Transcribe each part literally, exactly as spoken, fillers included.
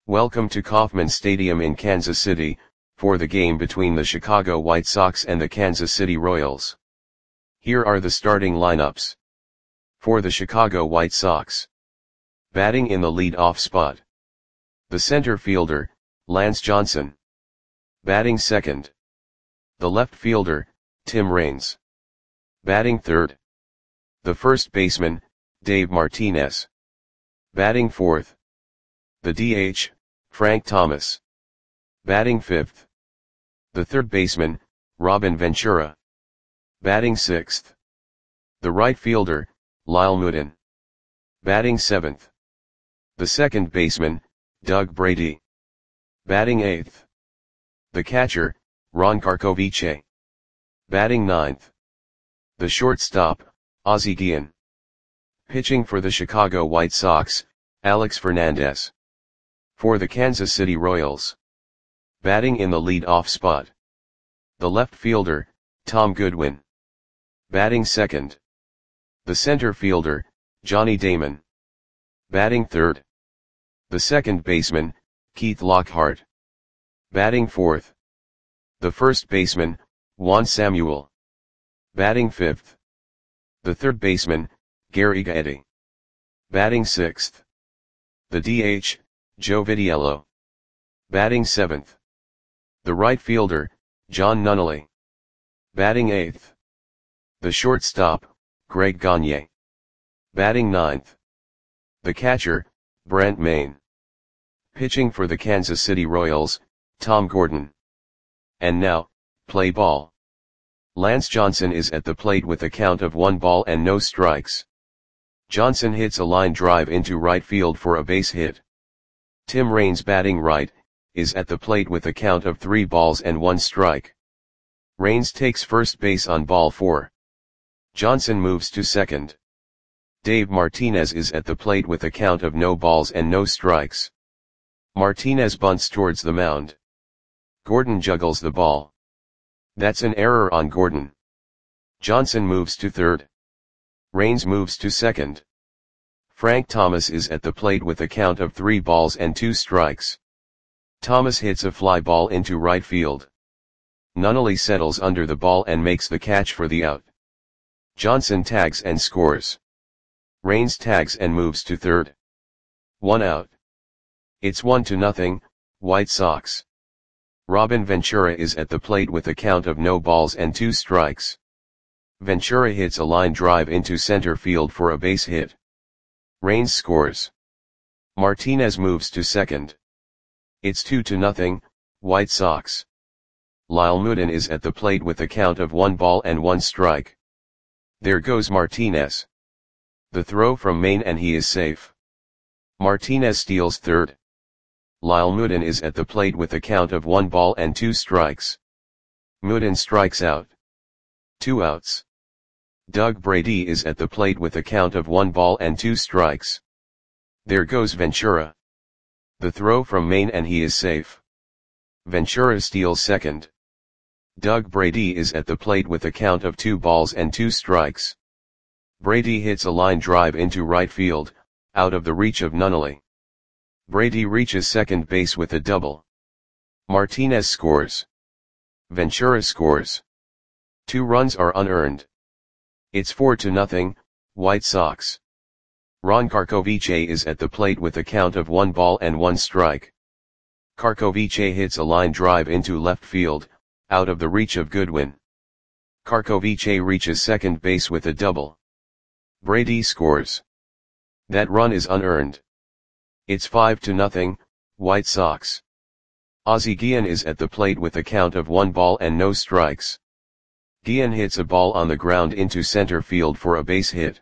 Welcome to Kauffman Stadium in Kansas City, for the game between the Chicago White Sox and the Kansas City Royals. Here are the starting lineups. For the Chicago White Sox. Batting in the lead-off spot. The center fielder, Lance Johnson. Batting second. The left fielder, Tim Raines. Batting third. The first baseman, Dave Martinez. Batting fourth. The D H, Frank Thomas. Batting fifth. The third baseman, Robin Ventura. Batting sixth. The right fielder, Lyle Moodin. Batting seventh. The second baseman, Doug Brady. Batting eighth. The catcher, Ron Karkovice. Batting ninth. The shortstop, Ozzie Guillen. Pitching for the Chicago White Sox, Alex Fernandez. For the Kansas City Royals. Batting in the lead-off spot. The left fielder, Tom Goodwin. Batting second. The center fielder, Johnny Damon. Batting third. The second baseman, Keith Lockhart. Batting fourth. The first baseman, Juan Samuel. Batting fifth. The third baseman, Gary Gaetti. Batting sixth. The D H, Joe Vitiello. Batting seventh. The right fielder, John Nunnally. Batting eighth. The shortstop, Greg Gagne. Batting ninth. The catcher, Brent Mayne. Pitching for the Kansas City Royals, Tom Gordon. And now, play ball. Lance Johnson is at the plate with a count of one ball and no strikes. Johnson hits a line drive into right field for a base hit. Tim Raines, batting right, is at the plate with a count of three balls and one strike. Raines takes first base on ball four. Johnson moves to second. Dave Martinez is at the plate with a count of no balls and no strikes. Martinez bunts towards the mound. Gordon juggles the ball. That's an error on Gordon. Johnson moves to third. Raines moves to second. Frank Thomas is at the plate with a count of three balls and two strikes. Thomas hits a fly ball into right field. Nunnally settles under the ball and makes the catch for the out. Johnson tags and scores. Raines tags and moves to third. One out. It's one to nothing, White Sox. Robin Ventura is at the plate with a count of no balls and two strikes. Ventura hits a line drive into center field for a base hit. Raines scores. Martinez moves to second. It's two to nothing, White Sox. Lyle Moodin is at the plate with a count of one ball and one strike. There goes Martinez. The throw from Mayne and he is safe. Martinez steals third. Lyle Moodin is at the plate with a count of one ball and two strikes. Moodin strikes out. Two outs. Doug Brady is at the plate with a count of one ball and two strikes. There goes Ventura. The throw from Mayne and he is safe. Ventura steals second. Doug Brady is at the plate with a count of two balls and two strikes. Brady hits a line drive into right field, out of the reach of Nunnally. Brady reaches second base with a double. Martinez scores. Ventura scores. Two runs are unearned. It's four to nothing, White Sox. Ron Karkovice is at the plate with a count of one ball and one strike. Karkovice hits a line drive into left field, out of the reach of Goodwin. Karkovice reaches second base with a double. Brady scores. That run is unearned. It's five to nothing, White Sox. Ozzie Guillen is at the plate with a count of one ball and no strikes. Guillen hits a ball on the ground into center field for a base hit.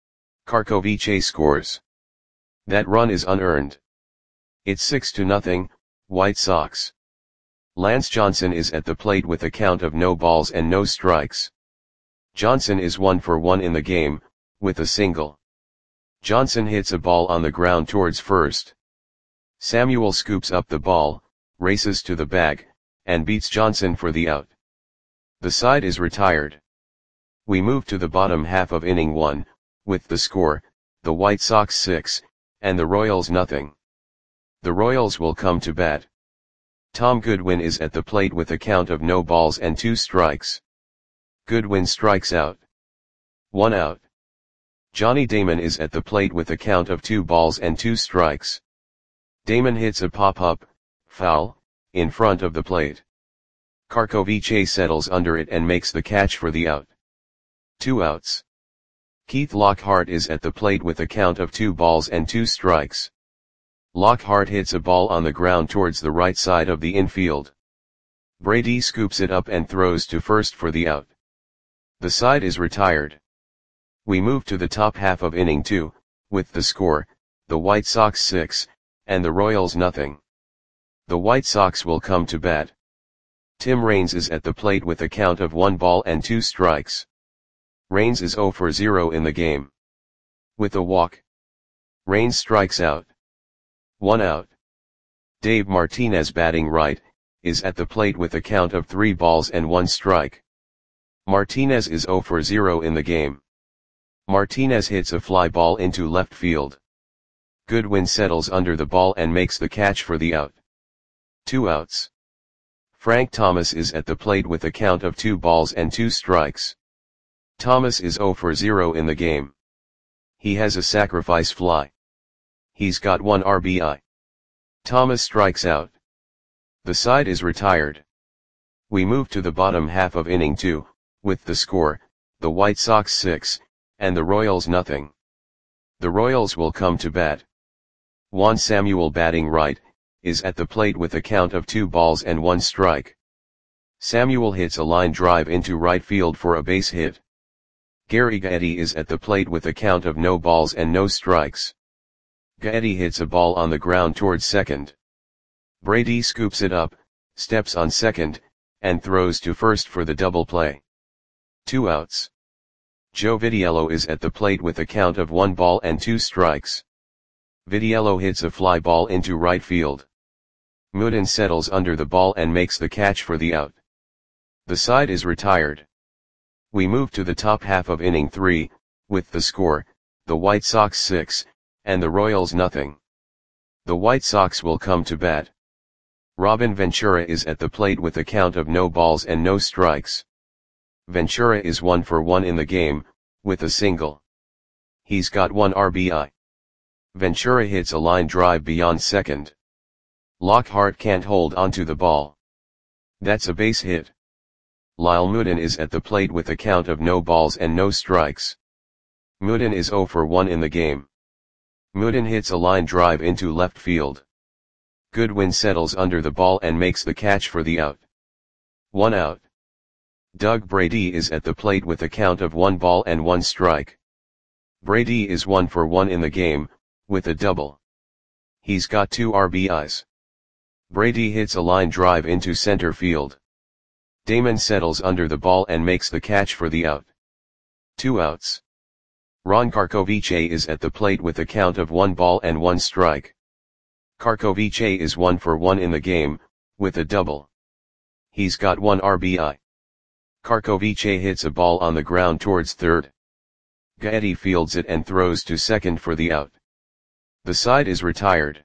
Karkovice scores. That run is unearned. It's six to nothing, White Sox. Lance Johnson is at the plate with a count of no balls and no strikes. Johnson is one for one in the game, with a single. Johnson hits a ball on the ground towards first. Samuel scoops up the ball, races to the bag, and beats Johnson for the out. The side is retired. We move to the bottom half of inning one, with the score, the White Sox six, and the Royals nothing. The Royals will come to bat. Tom Goodwin is at the plate with a count of no balls and two strikes. Goodwin strikes out. One out. Johnny Damon is at the plate with a count of two balls and two strikes. Damon hits a pop-up, foul, in front of the plate. Karkovice settles under it and makes the catch for the out. Two outs. Keith Lockhart is at the plate with a count of two balls and two strikes. Lockhart hits a ball on the ground towards the right side of the infield. Brady scoops it up and throws to first for the out. The side is retired. We move to the top half of inning two, with the score, the White Sox six, and the Royals nothing. The White Sox will come to bat. Tim Raines is at the plate with a count of one ball and two strikes. Raines is zero for zero in the game. With a walk, Raines strikes out. One out. Dave Martinez, batting right, is at the plate with a count of three balls and one strike. Martinez is zero for zero in the game. Martinez hits a fly ball into left field. Goodwin settles under the ball and makes the catch for the out. Two outs. Frank Thomas is at the plate with a count of two balls and two strikes. Thomas is zero for zero in the game. He has a sacrifice fly. He's got one R B I. Thomas strikes out. The side is retired. We move to the bottom half of inning two, with the score, the White Sox six, and the Royals nothing. The Royals will come to bat. Juan Samuel, batting right, is at the plate with a count of two balls and one strike. Samuel hits a line drive into right field for a base hit. Gary Gaetti is at the plate with a count of no balls and no strikes. Gaetti hits a ball on the ground towards second. Brady scoops it up, steps on second, and throws to first for the double play. Two outs. Joe Vitiello is at the plate with a count of one ball and two strikes. Vitiello hits a fly ball into right field. Mooden settles under the ball and makes the catch for the out. The side is retired. We move to the top half of inning three, with the score, the White Sox six, and the Royals nothing. The White Sox will come to bat. Robin Ventura is at the plate with a count of no balls and no strikes. Ventura is one for one in the game, with a single. He's got one R B I. Ventura hits a line drive beyond second. Lockhart can't hold onto the ball. That's a base hit. Lyle Mooden is at the plate with a count of no balls and no strikes. Mooden is zero for one in the game. Mooden hits a line drive into left field. Goodwin settles under the ball and makes the catch for the out. One out. Doug Brady is at the plate with a count of one ball and one strike. Brady is one for one in the game, with a double. He's got two R B Is. Brady hits a line drive into center field. Damon settles under the ball and makes the catch for the out. Two outs. Ron Karkovice is at the plate with a count of one ball and one strike. Karkovice is one for one in the game, with a double. He's got one R B I. Karkovice hits a ball on the ground towards third. Gaetti fields it and throws to second for the out. The side is retired.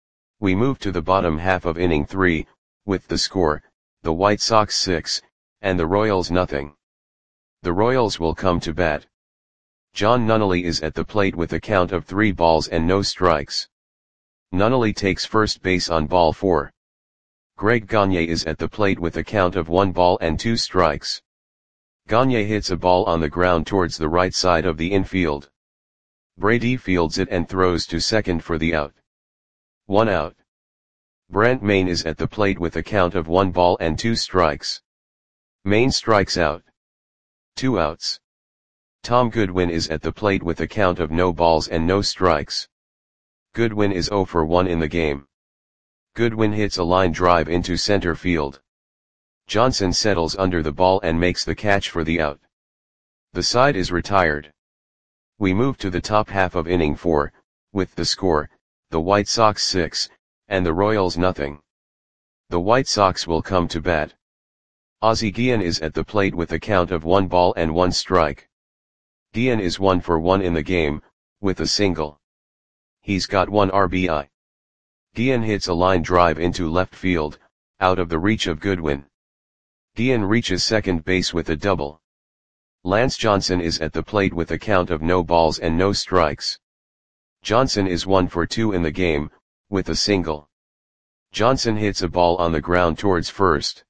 We move to the bottom half of inning three, with the score, the White Sox six, and the Royals nothing. The Royals will come to bat. John Nunnally is at the plate with a count of three balls and no strikes. Nunnally takes first base on ball four. Greg Gagne is at the plate with a count of one ball and two strikes. Gagne hits a ball on the ground towards the right side of the infield. Brady fields it and throws to second for the out. One out. Brent Maine is at the plate with a count of one ball and two strikes. Maine strikes out. Two outs. Tom Goodwin is at the plate with a count of no balls and no strikes. Goodwin is zero for one in the game. Goodwin hits a line drive into center field. Johnson settles under the ball and makes the catch for the out. The side is retired. We move to the top half of inning four, with the score, the White Sox six, and the Royals nothing. The White Sox will come to bat. Ozzie Guillen is at the plate with a count of one ball and one strike. Guillen is one for one in the game, with a single. He's got one R B I. Guillen hits a line drive into left field, out of the reach of Goodwin. Guillen reaches second base with a double. Lance Johnson is at the plate with a count of no balls and no strikes. Johnson is one for two in the game, with a single. Johnson hits a ball on the ground towards first.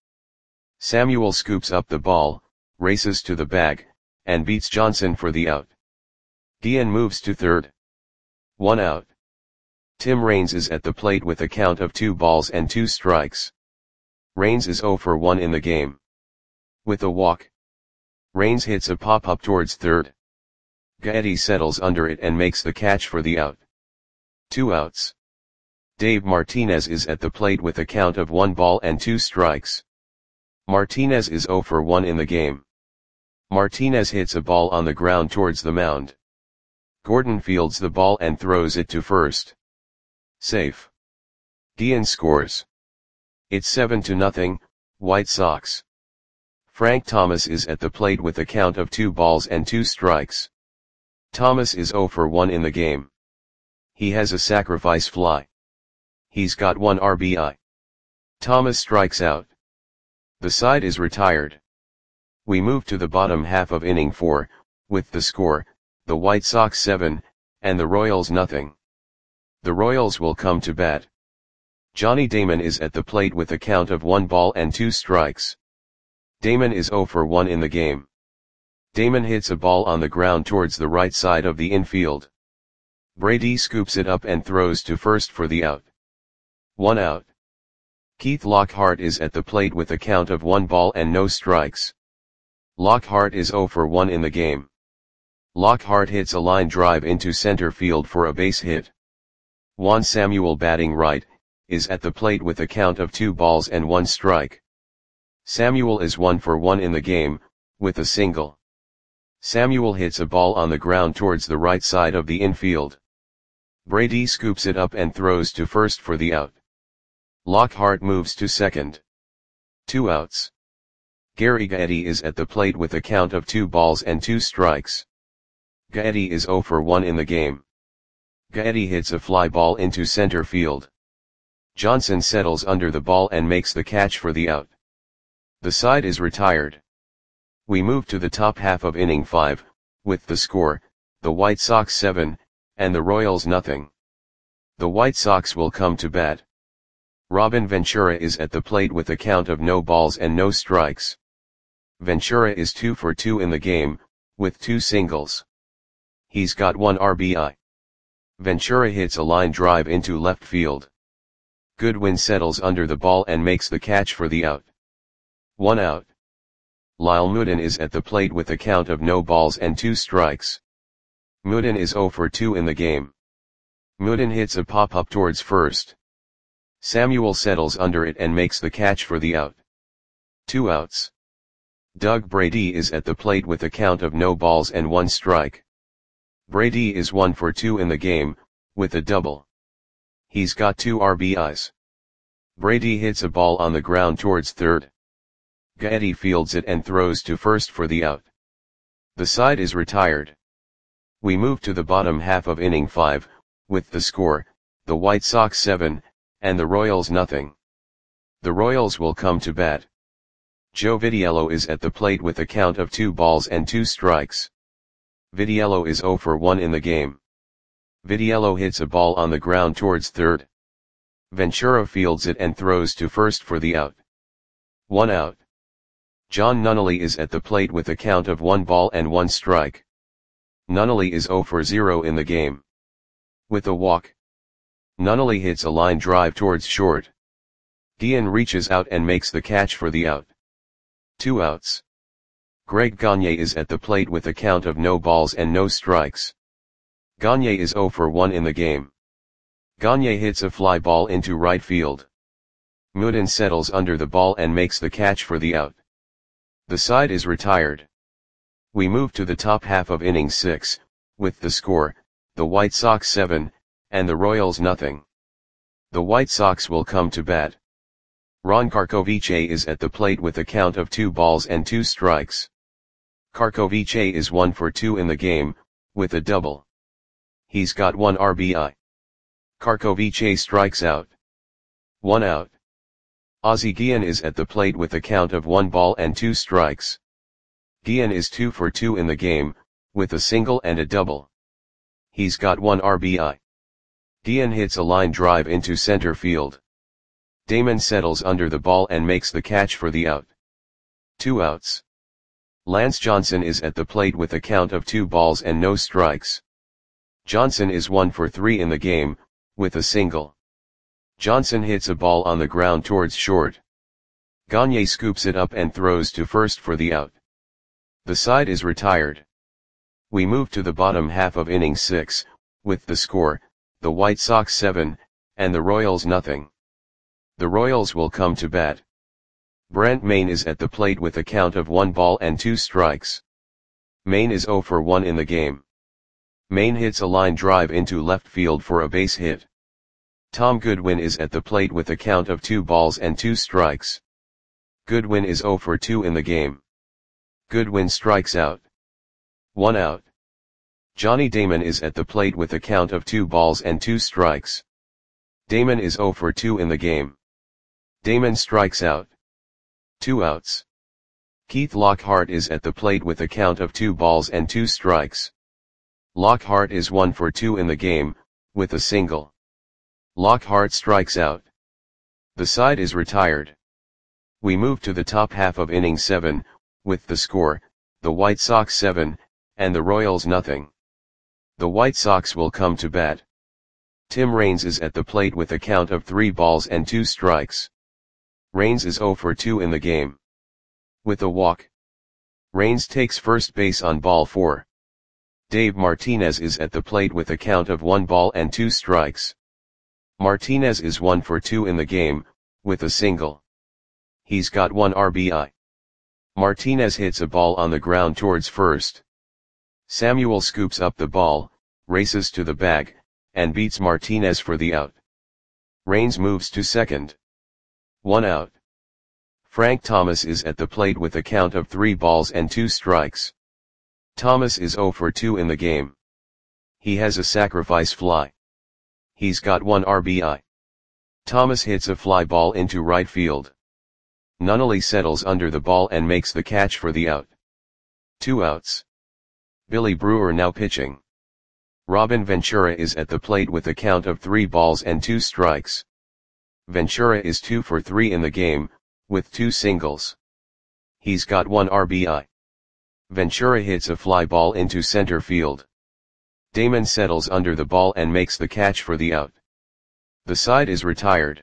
Samuel scoops up the ball, races to the bag, and beats Johnson for the out. Guillen moves to third. One out. Tim Raines is at the plate with a count of two balls and two strikes. Raines is zero for one in the game. With a walk, Raines hits a pop-up towards third. Gaetti settles under it and makes the catch for the out. Two outs. Dave Martinez is at the plate with a count of one ball and two strikes. Martinez is zero for one in the game. Martinez hits a ball on the ground towards the mound. Gordon fields the ball and throws it to first. Safe. Guillen scores. It's seven to nothing, White Sox. Frank Thomas is at the plate with a count of two balls and two strikes. Thomas is zero for one in the game. He has a sacrifice fly. He's got one R B I. Thomas strikes out. The side is retired. We move to the bottom half of inning four, with the score, the White Sox seven, and the Royals nothing. The Royals will come to bat. Johnny Damon is at the plate with a count of one ball and two strikes. Damon is zero for one in the game. Damon hits a ball on the ground towards the right side of the infield. Brady scoops it up and throws to first for the out. One out. Keith Lockhart is at the plate with a count of one ball and no strikes. Lockhart is zero for one in the game. Lockhart hits a line drive into center field for a base hit. Juan Samuel, batting right, is at the plate with a count of two balls and one strike. Samuel is one for one in the game, with a single. Samuel hits a ball on the ground towards the right side of the infield. Brady scoops it up and throws to first for the out. Lockhart moves to second. Two outs. Gary Gaetti is at the plate with a count of two balls and two strikes. Gaetti is zero for one in the game. Gaetti hits a fly ball into center field. Johnson settles under the ball and makes the catch for the out. The side is retired. We move to the top half of inning five, with the score, the White Sox seven, and the Royals nothing. The White Sox will come to bat. Robin Ventura is at the plate with a count of no balls and no strikes. Ventura is two for two in the game, with two singles. He's got one R B I. Ventura hits a line drive into left field. Goodwin settles under the ball and makes the catch for the out. One out. Lyle Moodin is at the plate with a count of no balls and two strikes. Moodin is zero for two in the game. Moodin hits a pop-up towards first. Samuel settles under it and makes the catch for the out. Two outs. Doug Brady is at the plate with a count of no balls and one strike. Brady is one for two in the game, with a double. He's got two R B Is. Brady hits a ball on the ground towards third. Gaetti fields it and throws to first for the out. The side is retired. We move to the bottom half of inning five, with the score, the White Sox seven, and the Royals nothing. The Royals will come to bat. Joe Vitiello is at the plate with a count of two balls and two strikes. Vitiello is zero for one in the game. Vitiello hits a ball on the ground towards third. Ventura fields it and throws to first for the out. One out. John Nunnally is at the plate with a count of one ball and one strike. Nunnally is zero for zero in the game. With a walk, Nunnally hits a line drive towards short. Guillen reaches out and makes the catch for the out. Two outs. Greg Gagne is at the plate with a count of no balls and no strikes. Gagne is zero for one in the game. Gagne hits a fly ball into right field. Moodin settles under the ball and makes the catch for the out. The side is retired. We move to the top half of inning six, with the score, the White Sox seven, and the Royals nothing. The White Sox will come to bat. Ron Karkovice is at the plate with a count of two balls and two strikes. Karkovice is one for two in the game, with a double. He's got one R B I. Karkovice strikes out. One out. Ozzie Guillen is at the plate with a count of one ball and two strikes. Guillen is two for two in the game, with a single and a double. He's got one R B I. Guillen hits a line drive into center field. Damon settles under the ball and makes the catch for the out. Two outs. Lance Johnson is at the plate with a count of two balls and no strikes. Johnson is one for three in the game, with a single. Johnson hits a ball on the ground towards short. Gagne scoops it up and throws to first for the out. The side is retired. We move to the bottom half of inning six, with the score, the White Sox seven, and the Royals nothing. The Royals will come to bat. Brent Mayne is at the plate with a count of one ball and two strikes. Mayne is zero for one in the game. Mayne hits a line drive into left field for a base hit. Tom Goodwin is at the plate with a count of two balls and two strikes. Goodwin is zero for two in the game. Goodwin strikes out. One out. Johnny Damon is at the plate with a count of two balls and two strikes. Damon is zero for two in the game. Damon strikes out. Two outs. Keith Lockhart is at the plate with a count of two balls and two strikes. Lockhart is one for two in the game, with a single. Lockhart strikes out. The side is retired. We move to the top half of inning seven, with the score, the White Sox seven, and the Royals nothing. The White Sox will come to bat. Tim Raines is at the plate with a count of three balls and two strikes. Raines is zero for two in the game. With a walk. Raines takes first base on ball four. Dave Martinez is at the plate with a count of one ball and two strikes. Martinez is one for two in the game, with a single. He's got one R B I. Martinez hits a ball on the ground towards first. Samuel scoops up the ball, races to the bag, and beats Martinez for the out. Raines moves to second. One out. Frank Thomas is at the plate with a count of three balls and two strikes. Thomas is zero for two in the game. He has a sacrifice fly. He's got one R B I. Thomas hits a fly ball into right field. Nunnally settles under the ball and makes the catch for the out. Two outs. Billy Brewer now pitching. Robin Ventura is at the plate with a count of three balls and two strikes. Ventura is two for three in the game, with two singles. He's got one R B I. Ventura hits a fly ball into center field. Damon settles under the ball and makes the catch for the out. The side is retired.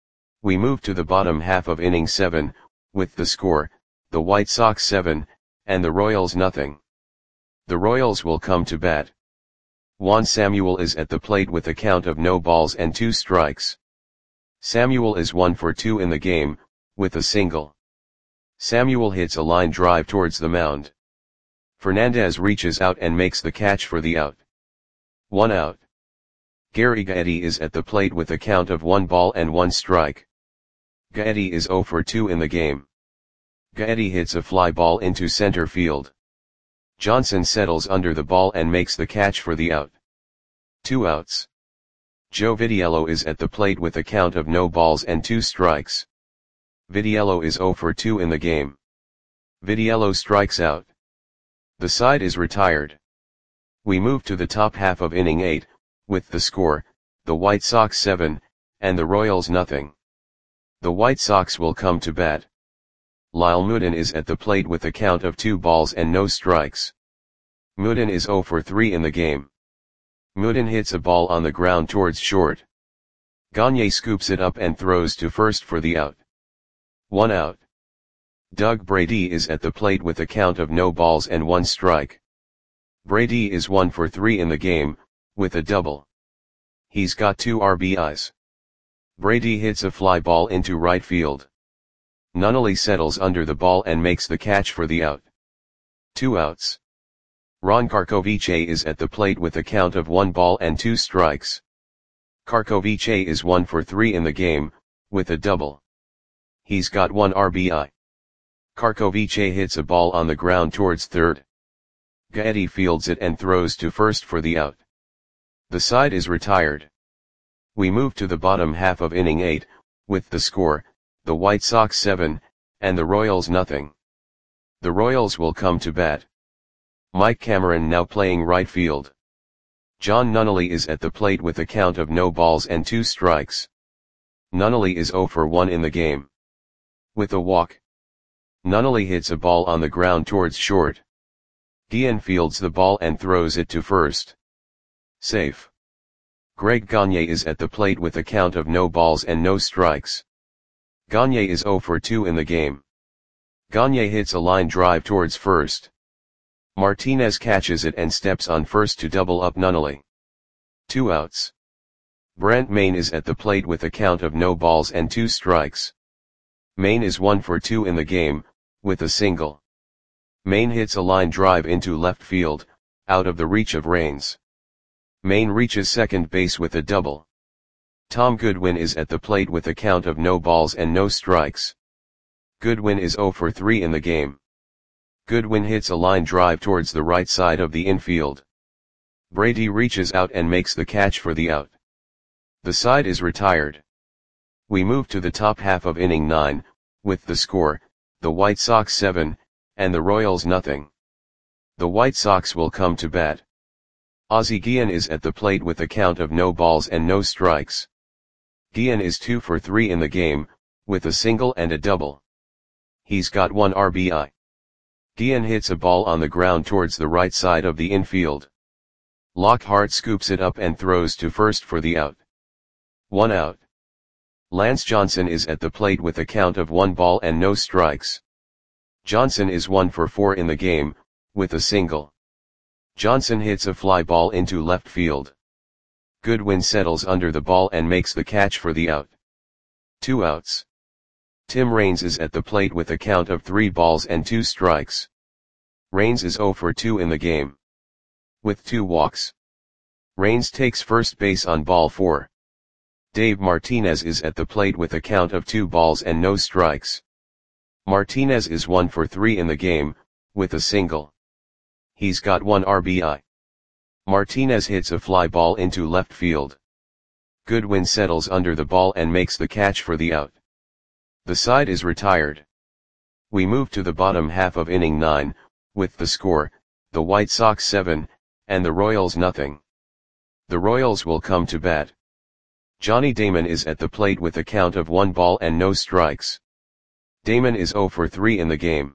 We move to the bottom half of inning seven, with the score, the White Sox seven, and the Royals nothing. The Royals will come to bat. Juan Samuel is at the plate with a count of no balls and two strikes. Samuel is one for two in the game, with a single. Samuel hits a line drive towards the mound. Fernandez reaches out and makes the catch for the out. One out. Gary Gaetti is at the plate with a count of one ball and one strike. Gaetti is zero for two in the game. Gaetti hits a fly ball into center field. Johnson settles under the ball and makes the catch for the out. Two outs. Joe Vitiello is at the plate with a count of no balls and two strikes. Vitiello is zero for two in the game. Vitiello strikes out. The side is retired. We move to the top half of inning eight, with the score, the White Sox seven, and the Royals nothing. The White Sox will come to bat. Lyle Moodin is at the plate with a count of two balls and no strikes. Moodin is zero for three in the game. Moodin hits a ball on the ground towards short. Gagne scoops it up and throws to first for the out. One out. Doug Brady is at the plate with a count of no balls and one strike. Brady is one for three in the game, with a double. He's got two R B Is. Brady hits a fly ball into right field. Nunnally settles under the ball and makes the catch for the out. Two outs. Ron Karkovice is at the plate with a count of one ball and two strikes. Karkovice is one for three in the game, with a double. He's got one R B I. Karkovice hits a ball on the ground towards third. Gaetti fields it and throws to first for the out. The side is retired. We move to the bottom half of inning eight, with the score, the White Sox seven, and the Royals nothing. The Royals will come to bat. Mike Cameron now playing right field. John Nunnally is at the plate with a count of no balls and two strikes. Nunnally is oh for one in the game. With a walk. Nunnally hits a ball on the ground towards short. Guillen fields the ball and throws it to first. Safe. Greg Gagne is at the plate with a count of no balls and no strikes. Gagne is oh for two in the game. Gagne hits a line drive towards first. Martinez catches it and steps on first to double up Nunnally. Two outs. Brent Mayne is at the plate with a count of no balls and two strikes. Mayne is one for two in the game, with a single. Mayne hits a line drive into left field, out of the reach of Raines. Mayne reaches second base with a double. Tom Goodwin is at the plate with a count of no balls and no strikes. Goodwin is oh for three in the game. Goodwin hits a line drive towards the right side of the infield. Brady reaches out and makes the catch for the out. The side is retired. We move to the top half of inning nine, with the score, the White Sox seven, and the Royals nothing. The White Sox will come to bat. Ozzie Guillen is at the plate with a count of no balls and no strikes. Guillen is two for three in the game, with a single and a double. He's got one R B I. Guillen hits a ball on the ground towards the right side of the infield. Lockhart scoops it up and throws to first for the out. One out. Lance Johnson is at the plate with a count of one ball and no strikes. Johnson is one for four in the game, with a single. Johnson hits a fly ball into left field. Goodwin settles under the ball and makes the catch for the out. Two outs. Tim Raines is at the plate with a count of three balls and two strikes. Raines is oh for two in the game. With two walks. Raines takes first base on ball four. Dave Martinez is at the plate with a count of two balls and no strikes. Martinez is one for three in the game, with a single. He's got one R B I. Martinez hits a fly ball into left field. Goodwin settles under the ball and makes the catch for the out. The side is retired. We move to the bottom half of inning nine, with the score, the White Sox seven, and the Royals nothing. The Royals will come to bat. Johnny Damon is at the plate with a count of one ball and no strikes. Damon is oh for three in the game.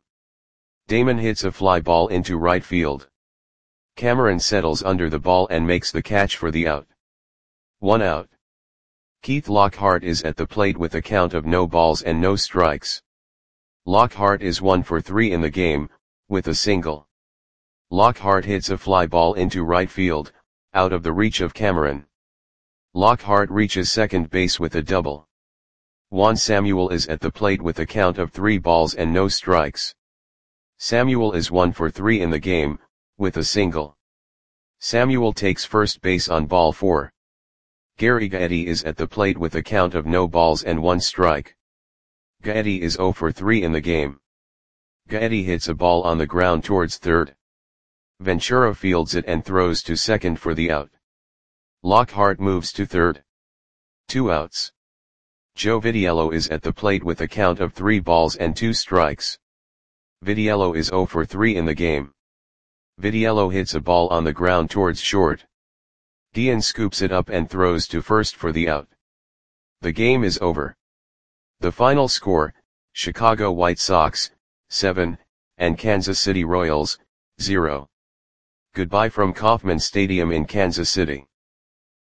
Damon hits a fly ball into right field. Cameron settles under the ball and makes the catch for the out. One out. Keith Lockhart is at the plate with a count of no balls and no strikes. Lockhart is one for three in the game, with a single. Lockhart hits a fly ball into right field, out of the reach of Cameron. Lockhart reaches second base with a double. Juan Samuel is at the plate with a count of three balls and no strikes. Samuel is one for three in the game, with a single. Samuel takes first base on ball four. Gary Gaetti is at the plate with a count of no balls and one strike. Gaetti is oh for three in the game. Gaetti hits a ball on the ground towards third. Ventura fields it and throws to second for the out. Lockhart moves to third. Two outs. Joe Vitiello is at the plate with a count of three balls and two strikes. Vitiello is oh for three in the game. Vitiello hits a ball on the ground towards short. Guillen scoops it up and throws to first for the out. The game is over. The final score, Chicago White Sox, seven, and Kansas City Royals, zero. Goodbye from Kauffman Stadium in Kansas City.